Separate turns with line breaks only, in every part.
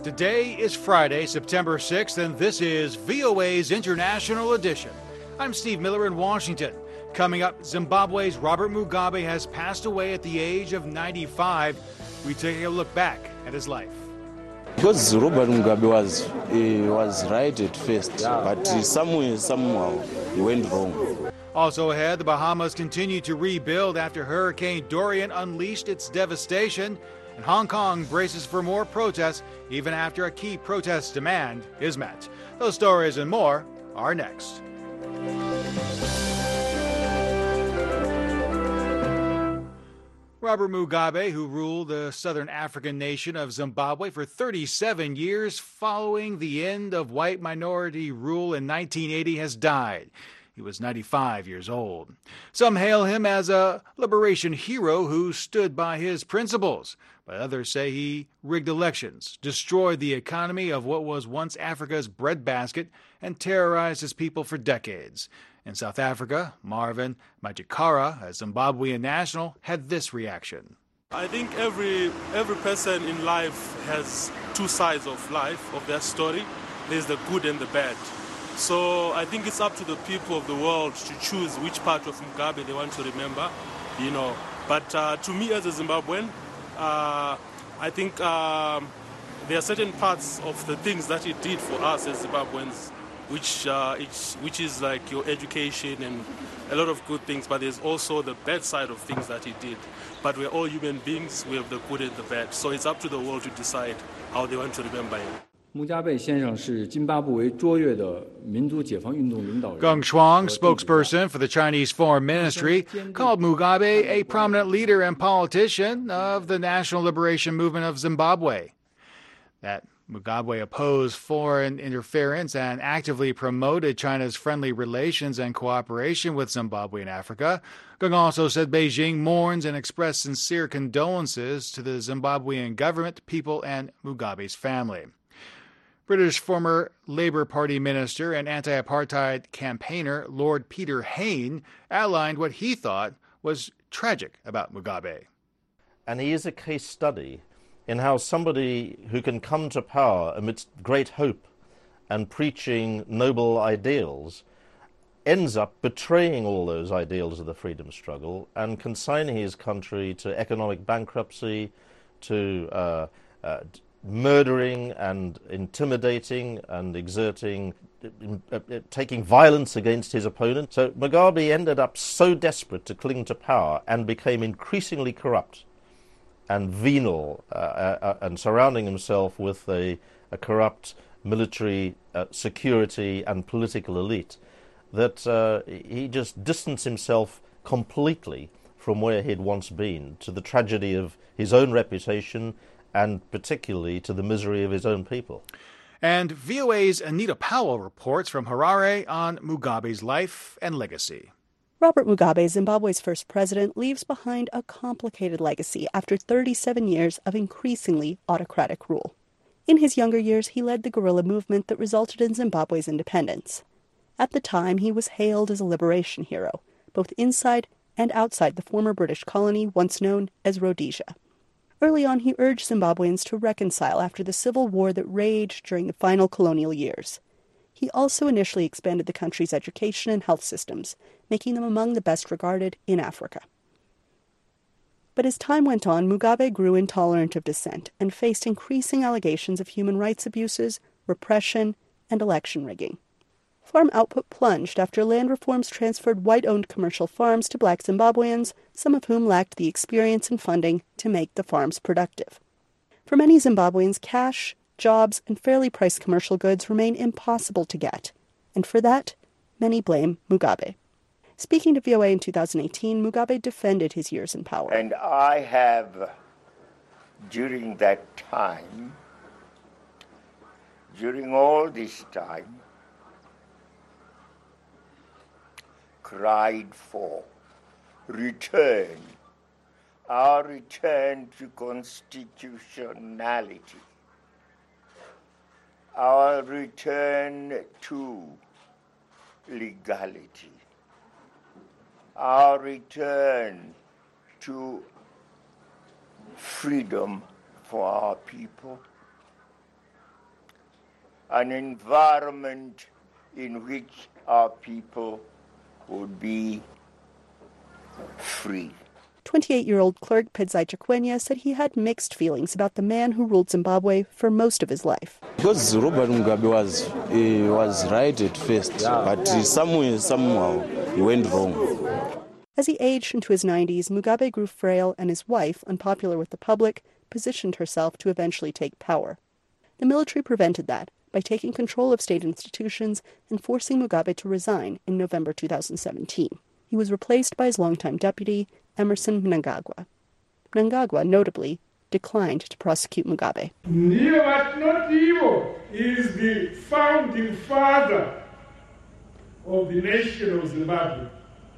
Today is Friday, September 6th, and this is VOA's International Edition. I'm Steve Miller in Washington. Coming up, Zimbabwe's Robert Mugabe has passed away at the age of 95. We take a look back at his life.
Because Robert Mugabe was right at first, but somehow he went wrong.
Also ahead, the Bahamas continue to rebuild after Hurricane Dorian unleashed its devastation. And Hong Kong braces for more protests even after a key protest demand is met. Those stories and more are next. Robert Mugabe, who ruled the southern African nation of Zimbabwe for 37 years following the end of white minority rule in 1980, has died. He was 95 years old. Some hail him as a liberation hero who stood by his principles, but others say he rigged elections, destroyed the economy of what was once Africa's breadbasket, and terrorized his people for decades. In South Africa, Marvin Majikara, a Zimbabwean national, had this reaction.
I think every person in life has two sides of life, of their story. There's the good and the bad. So I think it's up to the people of the world to choose which part of Mugabe they want to remember, But to me as a Zimbabwean, I think there are certain parts of the things that he did for us as Zimbabweans, which is like your education and a lot of good things, but there's also the bad side of things that he did. But we're all human beings, we have the good and the bad. So it's up to the world to decide how they want to remember him.
Mugabe 先生是津巴布韦卓越的民族解放运动领导人。
Geng Shuang, spokesperson for the Chinese Foreign Ministry, called Mugabe a prominent leader and politician of the National Liberation Movement of Zimbabwe. That Mugabe opposed foreign interference and actively promoted China's friendly relations and cooperation with Zimbabwe and Africa. Geng also said Beijing mourns and expressed sincere condolences to the Zimbabwean government, people, and Mugabe's family. British former Labour Party minister and anti-apartheid campaigner Lord Peter Hain outlined what he thought was tragic about Mugabe.
And he is a case study in how somebody who can come to power amidst great hope and preaching noble ideals ends up betraying all those ideals of the freedom struggle and consigning his country to economic bankruptcy, to murdering and intimidating and exerting, taking violence against his opponent. So Mugabe ended up so desperate to cling to power and became increasingly corrupt and venal and surrounding himself with a corrupt military, security and political elite that he just distanced himself completely from where he'd once been, to the tragedy of his own reputation and particularly to the misery of his own people.
And VOA's Anita Powell reports from Harare on Mugabe's life and legacy.
Robert Mugabe, Zimbabwe's first president, leaves behind a complicated legacy after 37 years of increasingly autocratic rule. In his younger years, he led the guerrilla movement that resulted in Zimbabwe's independence. At the time, he was hailed as a liberation hero, both inside and outside the former British colony once known as Rhodesia. Early on, he urged Zimbabweans to reconcile after the civil war that raged during the final colonial years. He also initially expanded the country's education and health systems, making them among the best regarded in Africa. But as time went on, Mugabe grew intolerant of dissent and faced increasing allegations of human rights abuses, repression, and election rigging. Farm output plunged after land reforms transferred white-owned commercial farms to black Zimbabweans, some of whom lacked the experience and funding to make the farms productive. For many Zimbabweans, cash, jobs, and fairly priced commercial goods remain impossible to get, and for that, many blame Mugabe. Speaking to VOA in 2018, Mugabe defended his years in power.
And I have, during that time, during all this time, cried for return, our return to constitutionality, our return to legality, our return to freedom for our people, an environment in which our people would be free.
28-year-old clerk Pidzai Chikwenya said he had mixed feelings about the man who ruled Zimbabwe for most of his life.
Because Robert Mugabe was right at first, but somehow he went wrong.
As he aged into his 90s, Mugabe grew frail, and his wife, unpopular with the public, positioned herself to eventually take power. The military prevented that by taking control of state institutions and forcing Mugabe to resign in November 2017. He was replaced by his longtime deputy, Emerson Mnangagwa. Mnangagwa, notably, declined to prosecute Mugabe.
Ntivo is the founding father of the nation of Zimbabwe.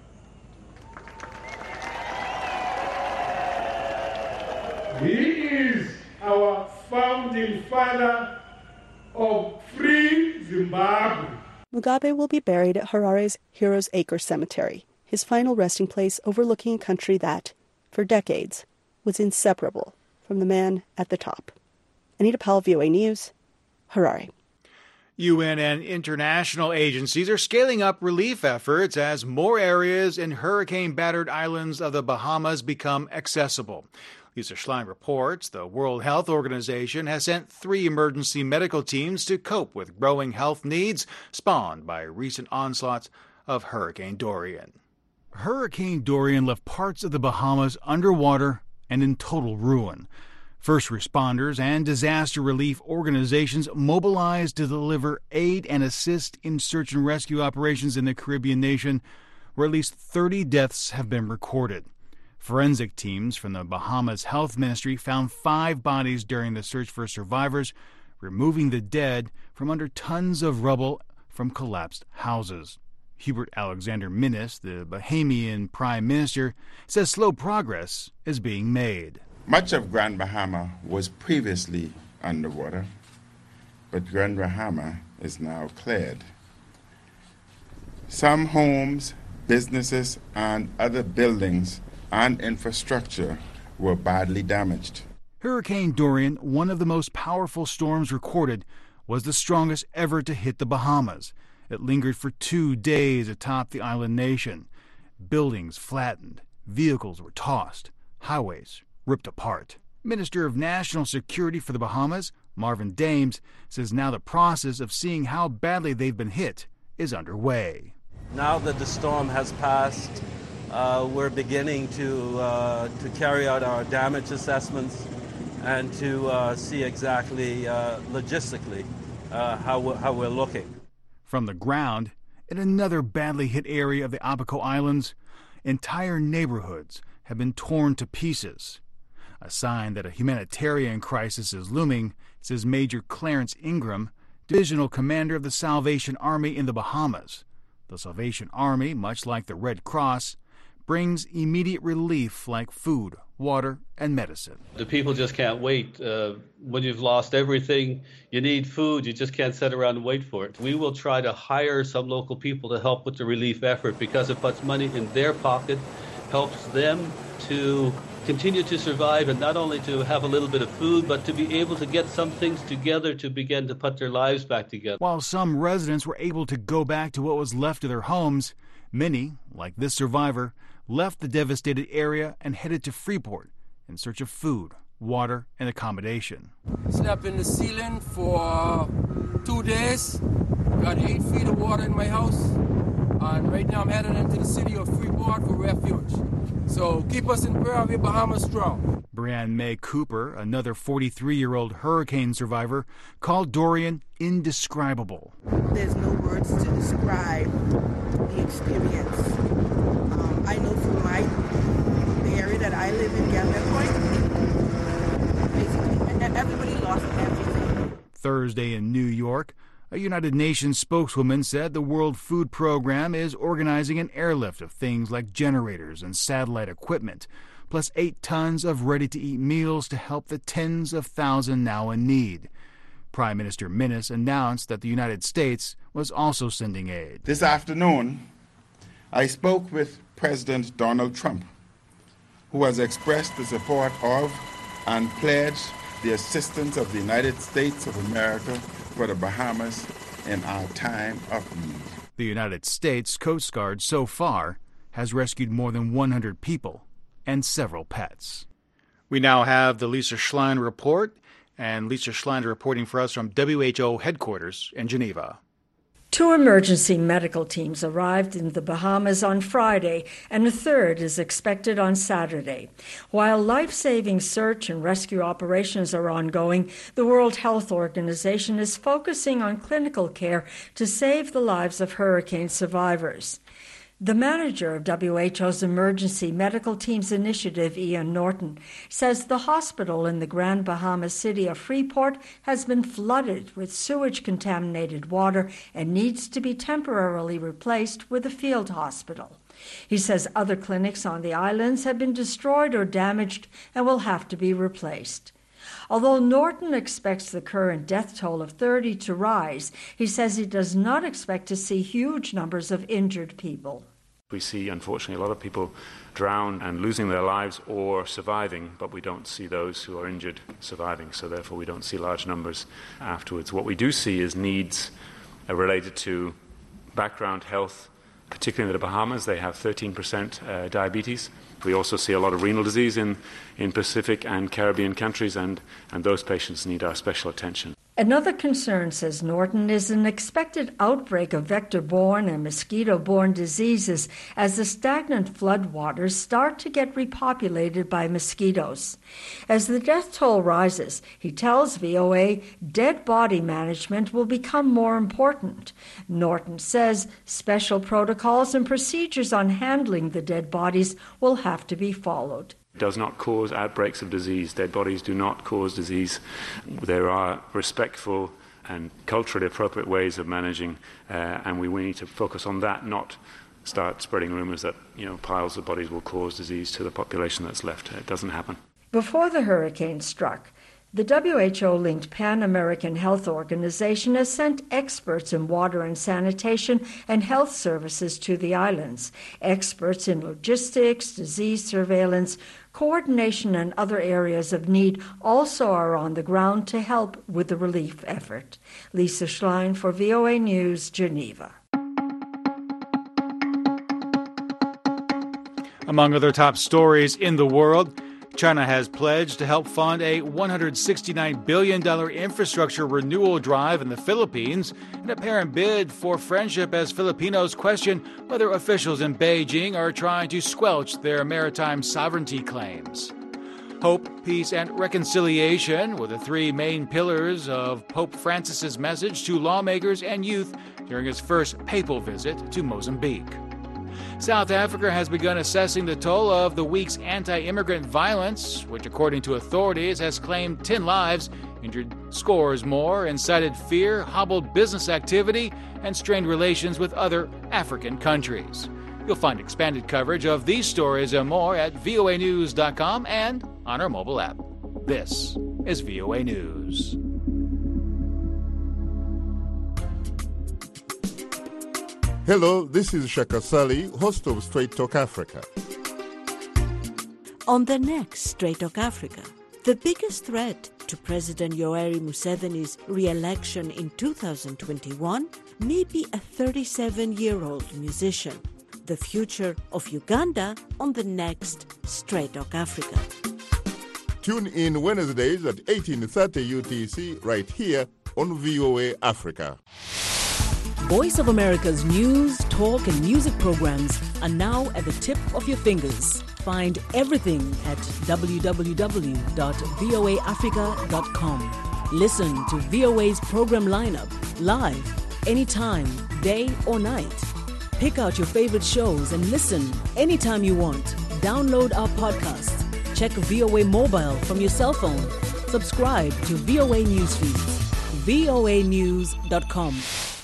He is our founding father of free Zimbabwe.
Mugabe will be buried at Harare's Heroes Acre Cemetery, his final resting place overlooking a country that, for decades, was inseparable from the man at the top. Anita Powell, VOA News, Harare.
UN and international agencies are scaling up relief efforts as more areas in hurricane-battered islands of the Bahamas become accessible. Lisa Schlein reports the World Health Organization has sent 3 emergency medical teams to cope with growing health needs spawned by recent onslaughts of Hurricane Dorian. Hurricane Dorian left parts of the Bahamas underwater and in total ruin. First responders and disaster relief organizations mobilized to deliver aid and assist in search and rescue operations in the Caribbean nation, where at least 30 deaths have been recorded. Forensic teams from the Bahamas Health Ministry found 5 bodies during the search for survivors, removing the dead from under tons of rubble from collapsed houses. Hubert Alexander Minnis, the Bahamian Prime Minister, says slow progress is being made.
Much of Grand Bahama was previously underwater, but Grand Bahama is now cleared. Some homes, businesses, and other buildings and infrastructure were badly damaged.
Hurricane Dorian, one of the most powerful storms recorded, was the strongest ever to hit the Bahamas. It lingered for 2 days atop the island nation. Buildings flattened, vehicles were tossed, highways ripped apart. Minister of National Security for the Bahamas, Marvin Dames, says now the process of seeing how badly they've been hit is underway.
Now that the storm has passed, we're beginning to carry out our damage assessments and to see exactly logistically how we're looking.
From the ground, in another badly hit area of the Abaco Islands, entire neighborhoods have been torn to pieces. A sign that a humanitarian crisis is looming, says Major Clarence Ingram, divisional commander of the Salvation Army in the Bahamas. The Salvation Army, much like the Red Cross, brings immediate relief like food, water, and medicine.
The people just can't wait. When you've lost everything, you need food. You just can't sit around and wait for it. We will try to hire some local people to help with the relief effort because it puts money in their pocket, helps them to continue to survive and not only to have a little bit of food, but to be able to get some things together to begin to put their lives back together.
While some residents were able to go back to what was left of their homes, many, like this survivor, left the devastated area and headed to Freeport in search of food, water, and accommodation.
Slept in the ceiling for 2 days, got 8 feet of water in my house, and right now I'm headed into the city of Freeport for refuge. So keep us in prayer, we're Bahamas strong.
Brianne May Cooper, another 43-year-old hurricane survivor, called Dorian indescribable.
There's no words to describe the experience. I know from the area that I live in, Gambia Point, basically everybody lost everything.
Thursday in New York, a United Nations spokeswoman said the World Food Program is organizing an airlift of things like generators and satellite equipment, plus 8 tons of ready-to-eat meals to help the tens of thousands now in need. Prime Minister Minnis announced that the United States was also sending aid.
This afternoon, I spoke with President Donald Trump, who has expressed the support of and pledged the assistance of the United States of America for the Bahamas in our time of need.
The United States Coast Guard so far has rescued more than 100 people and several pets. We now have the Lisa Schlein report, and Lisa Schlein reporting for us from WHO headquarters in Geneva.
2 emergency medical teams arrived in the Bahamas on Friday, and a third is expected on Saturday. While life-saving search and rescue operations are ongoing, the World Health Organization is focusing on clinical care to save the lives of hurricane survivors. The manager of WHO's Emergency Medical Teams Initiative, Ian Norton, says the hospital in the Grand Bahama city of Freeport has been flooded with sewage-contaminated water and needs to be temporarily replaced with a field hospital. He says other clinics on the islands have been destroyed or damaged and will have to be replaced. Although Norton expects the current death toll of 30 to rise, he says he does not expect to see huge numbers of injured people.
We see, unfortunately, a lot of people drown and losing their lives or surviving, but we don't see those who are injured surviving, so therefore we don't see large numbers afterwards. What we do see is needs related to background health, particularly in the Bahamas. They have 13% diabetes. We also see a lot of renal disease in Pacific and Caribbean countries, and those patients need our special attention.
Another concern, says Norton, is an expected outbreak of vector-borne and mosquito-borne diseases as the stagnant floodwaters start to get repopulated by mosquitoes. As the death toll rises, he tells VOA dead body management will become more important. Norton says special protocols and procedures on handling the dead bodies will have to be followed.
Does not cause outbreaks of disease. Dead bodies do not cause disease. There are respectful and culturally appropriate ways of managing, and we need to focus on that, not start spreading rumors that piles of bodies will cause disease to the population that's left. It doesn't happen.
Before the hurricane struck, the WHO-linked Pan American Health Organization has sent experts in water and sanitation and health services to the islands. Experts in logistics, disease surveillance, coordination, and other areas of need also are on the ground to help with the relief effort. Lisa Schlein for VOA News, Geneva.
Among other top stories in the world, China has pledged to help fund a $169 billion infrastructure renewal drive in the Philippines, an apparent bid for friendship as Filipinos question whether officials in Beijing are trying to squelch their maritime sovereignty claims. Hope, peace, and reconciliation were the 3 main pillars of Pope Francis's message to lawmakers and youth during his first papal visit to Mozambique. South Africa has begun assessing the toll of the week's anti-immigrant violence, which, according to authorities, has claimed 10 lives, injured scores more, incited fear, hobbled business activity, and strained relations with other African countries. You'll find expanded coverage of these stories and more at voanews.com and on our mobile app. This is VOA News.
Hello, this is Shaka Sali, host of Straight Talk Africa.
On the next Straight Talk Africa, the biggest threat to President Yoweri Museveni's re-election in 2021 may be a 37-year-old musician. The future of Uganda on the next Straight Talk Africa.
Tune in Wednesdays at 18:30 UTC right here on VOA Africa.
Voice of America's news, talk, and music programs are now at the tip of your fingers. Find everything at www.voaafrica.com. Listen to VOA's program lineup live, anytime, day or night. Pick out your favorite shows and listen anytime you want. Download our podcast. Check VOA Mobile from your cell phone. Subscribe to VOA Newsfeeds. voanews.com.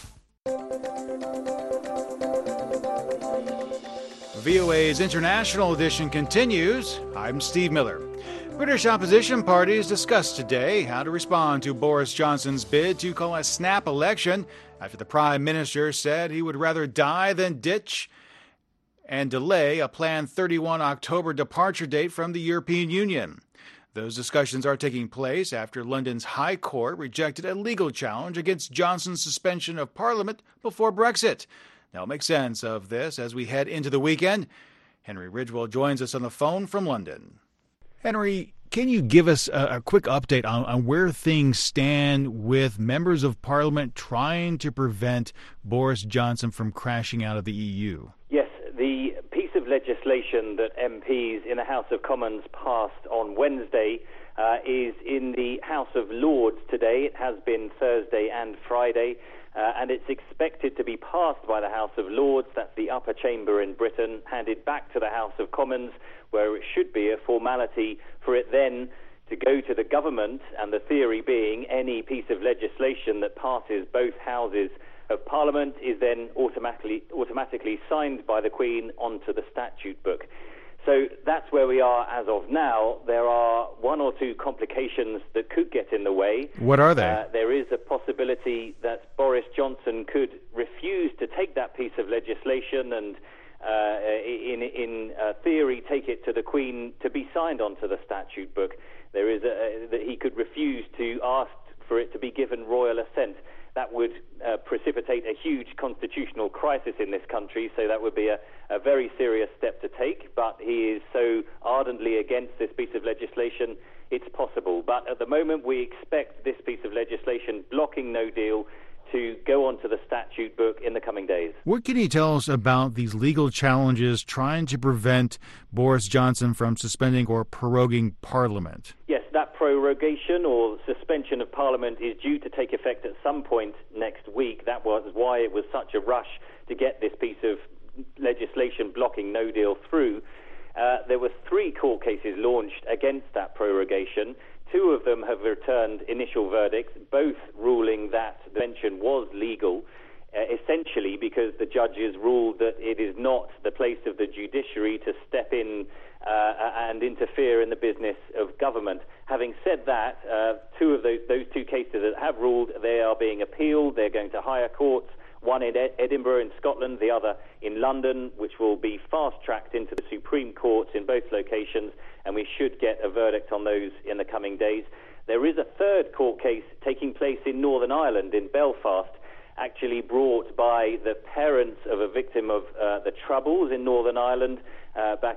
VOA's International Edition continues. I'm Steve Miller. British opposition parties discussed today how to respond to Boris Johnson's bid to call a snap election after the Prime Minister said he would rather die than ditch and delay a planned 31 October departure date from the European Union. Those discussions are taking place after London's High Court rejected a legal challenge against Johnson's suspension of Parliament before Brexit. Now, we'll make sense of this as we head into the weekend. Henry Ridgwell joins us on the phone from London. Henry, can you give us a quick update on where things stand with members of Parliament trying to prevent Boris Johnson from crashing out of the EU?
Yes, the piece of legislation that MPs in the House of Commons passed on Wednesday is in the House of Lords today. It has been Thursday and Friday, and it's expected to be passed by the House of Lords, that's the upper chamber in Britain, handed back to the House of Commons, where it should be a formality for it then to go to the government, and the theory being any piece of legislation that passes both houses of Parliament is then automatically signed by the Queen onto the statute book. So that's where we are as of now. There are one or two complications that could get in the way.
What are they?
There is a possibility that Boris Johnson could refuse to take that piece of legislation and in theory take it to the Queen to be signed onto the statute book. There is that he could refuse to ask for it to be given royal assent. That would precipitate a huge constitutional crisis in this country, so that would be a very serious step to take, but he is so ardently against this piece of legislation, it's possible. But at the moment, we expect this piece of legislation blocking no deal to go onto the statute book in the coming days.
What can you tell us about these legal challenges trying to prevent Boris Johnson from suspending or proroguing Parliament?
Yes, that prorogation or suspension of Parliament is due to take effect at some point next week. That was why it was such a rush to get this piece of legislation blocking no deal through. There were 3 court cases launched against that prorogation. 2 of them have returned initial verdicts, both ruling that the suspension was legal, essentially because the judges ruled that it is not the place of the judiciary to step in and interfere in the business of government. Having said that, 2 of those 2 cases that have ruled, they are being appealed. They're going to higher courts, one in Edinburgh in Scotland, the other in London, which will be fast-tracked into the Supreme Court in both locations, and we should get a verdict on those in the coming days. There is a 3rd court case taking place in Northern Ireland, in Belfast, actually brought by the parents of a victim of the Troubles in Northern Ireland back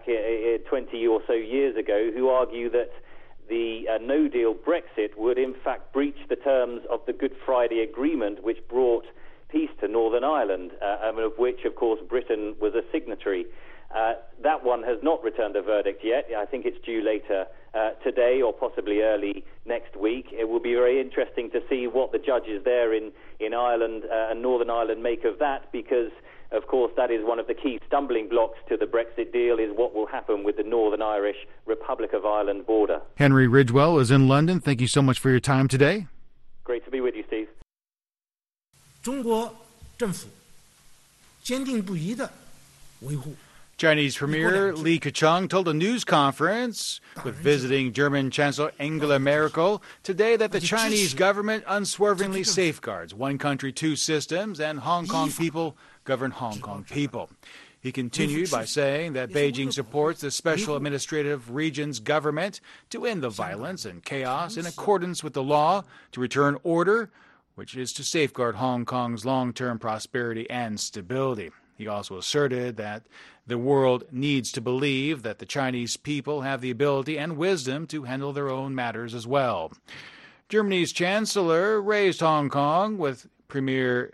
20 or so years ago, who argue that the no-deal Brexit would in fact breach the terms of the Good Friday Agreement, which brought peace to Northern Ireland, of which, of course, Britain was a signatory. That one has not returned a verdict yet. I think it's due later today or possibly early next week. It will be very interesting to see what the judges there in Ireland and Northern Ireland make of that, because, of course, that is one of the key stumbling blocks to the Brexit deal, is what will happen with the Northern Irish Republic of Ireland border.
Henry Ridgwell is in London. Thank you so much for your time today.
Great to be with you, Steve.
中国政府坚定不移地维护
Chinese Premier Li Keqiang told a news conference with visiting German Chancellor Angela Merkel today that the Chinese government unswervingly safeguards one country, 2 systems, and Hong Kong people govern Hong Kong people. He continued by saying that Beijing supports the Special Administrative Region's government to end the violence and chaos in accordance with the law, to return order, which is to safeguard Hong Kong's long-term prosperity and stability. He also asserted that the world needs to believe that the Chinese people have the ability and wisdom to handle their own matters as well. Germany's chancellor raised Hong Kong with Premier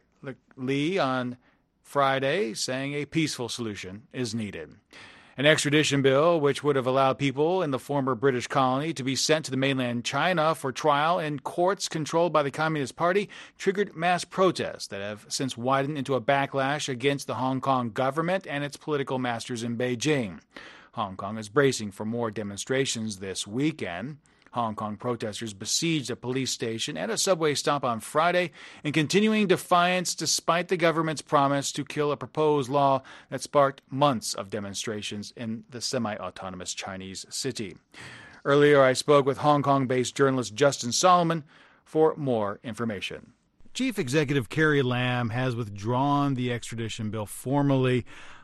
Li on Friday, saying a peaceful solution is needed. An extradition bill, which would have allowed people in the former British colony to be sent to the mainland China for trial in courts controlled by the Communist Party, triggered mass protests that have since widened into a backlash against the Hong Kong government and its political masters in Beijing. Hong Kong is bracing for more demonstrations this weekend. Hong Kong protesters besieged a police station and a subway stop on Friday in continuing defiance despite the government's promise to kill a proposed law that sparked months of demonstrations in the semi-autonomous Chinese city. Earlier, I spoke with Hong Kong-based journalist Justin Solomon for more information. Chief Executive Carrie Lam has withdrawn the extradition bill formally,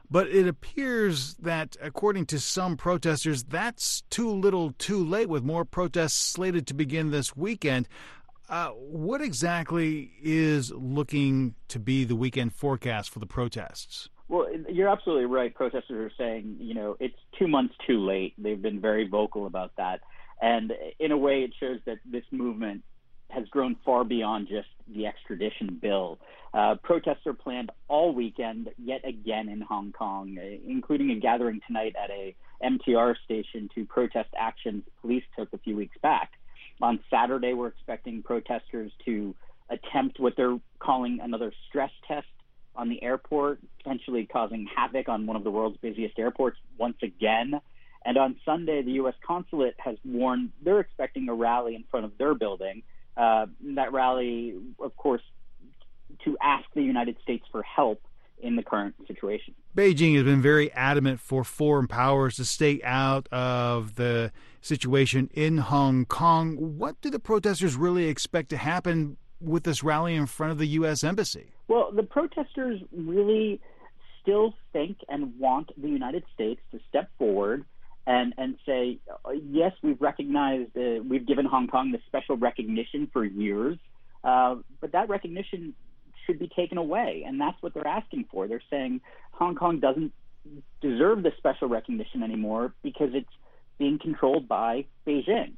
But it appears that, according to some protesters, that's too little too late, with more protests slated to begin this weekend. What exactly is looking to be the weekend forecast for the protests?
Well, you're absolutely right. Protesters are saying, it's 2 months too late. They've been very vocal about that. And in a way, it shows that this movement has grown far beyond just the extradition bill. Protests are planned all weekend, yet again in Hong Kong, including a gathering tonight at a MTR station to protest actions police took a few weeks back. On Saturday, we're expecting protesters to attempt what they're calling another stress test on the airport, potentially causing havoc on one of the world's busiest airports once again. And on Sunday, the U.S. consulate has warned they're expecting a rally in front of their building. That rally, of course, to ask the United States for help in the current situation.
Beijing has been very adamant for foreign powers to stay out of the situation in Hong Kong. What do the protesters really expect to happen with this rally in front of the U.S. Embassy? Well, the protesters really still think and want the United States to step forward and say, yes, we've recognized, we've given Hong Kong this special recognition for years, but that recognition should be taken away, and that's what they're asking for. They're saying Hong Kong doesn't deserve this special recognition anymore because it's being controlled by Beijing.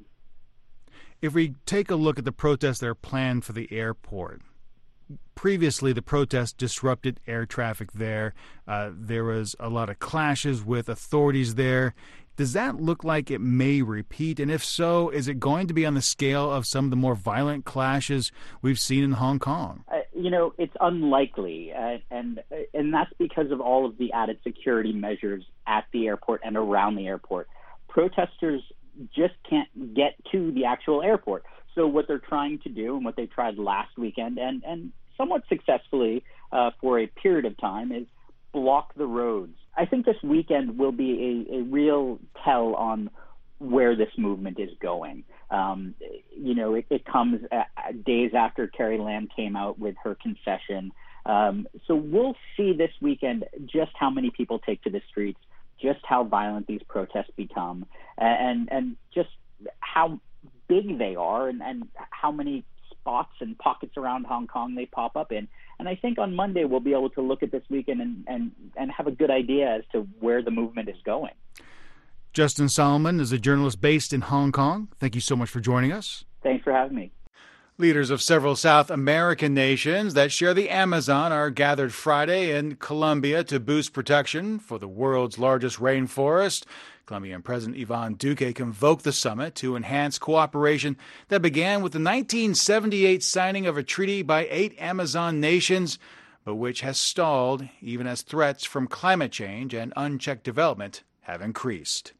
If we take a look at the protests that are planned for the airport, previously the protests disrupted air traffic there. There was a lot of clashes with authorities there. Does that look like it may repeat? And if so, is it going to be on the scale of some of the more violent clashes we've seen in Hong Kong? It's unlikely, and that's because of all of the added security measures at the airport and around the airport. Protesters just can't get to the actual airport. So what they're trying to do, and what they tried last weekend, and somewhat successfully for a period of time, is block the roads. I think this weekend will be a real tell on where this movement is going. It comes days after Carrie Lam came out with her concession. So we'll see this weekend just how many people take to the streets, just how violent these protests become, and just how big they are, and how many spots and pockets around Hong Kong they pop up in. And I think on Monday we'll be able to look at this weekend and have a good idea as to where the movement is going. Justin Solomon is a journalist based in Hong Kong. Thank you so much for joining us. Thanks for having me. Leaders of several South American nations that share the Amazon are gathered Friday in Colombia to boost protection for the world's largest rainforest. Colombian President Iván Duque convoked the summit to enhance cooperation that began with the 1978 signing of a treaty by 8 Amazon nations, but which has stalled even as threats from climate change and unchecked development have increased.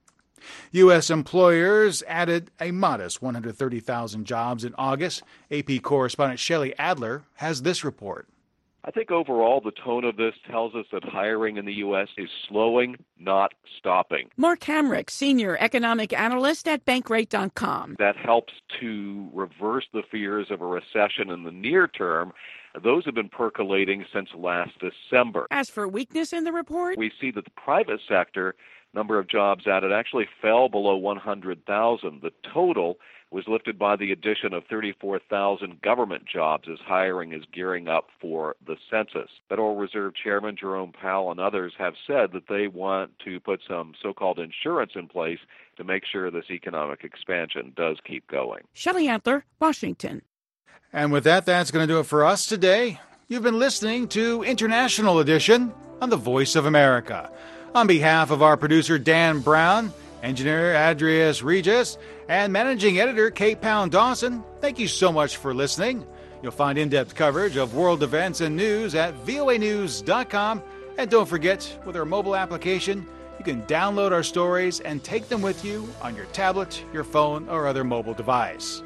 U.S. employers added a modest 130,000 jobs in August. AP correspondent Shelley Adler has this report.
I think overall the tone of this tells us that hiring in the U.S. is slowing, not stopping.
Mark Hamrick, senior economic analyst at Bankrate.com.
That helps to reverse the fears of a recession in the near term. Those have been percolating since last December.
As for weakness in the report,
we see that the private sector number of jobs added actually fell below 100,000. The total was lifted by the addition of 34,000 government jobs as hiring is gearing up for the census. Federal Reserve Chairman Jerome Powell and others have said that they want to put some so-called insurance in place to make sure this economic expansion does keep going.
Shelley Adler, Washington.
And with that, that's going to do it for us today. You've been listening to International Edition on the Voice of America. On behalf of our producer, Dan Brown, engineer Adrius Regis, and managing editor Kate Pound-Dawson, thank you so much for listening. You'll find in-depth coverage of world events and news at voanews.com. And don't forget, with our mobile application, you can download our stories and take them with you on your tablet, your phone, or other mobile device.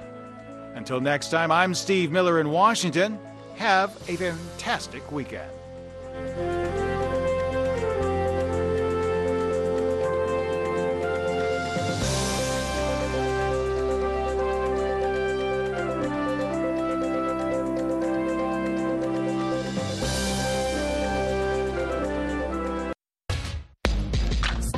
Until next time, I'm Steve Miller in Washington. Have a fantastic weekend.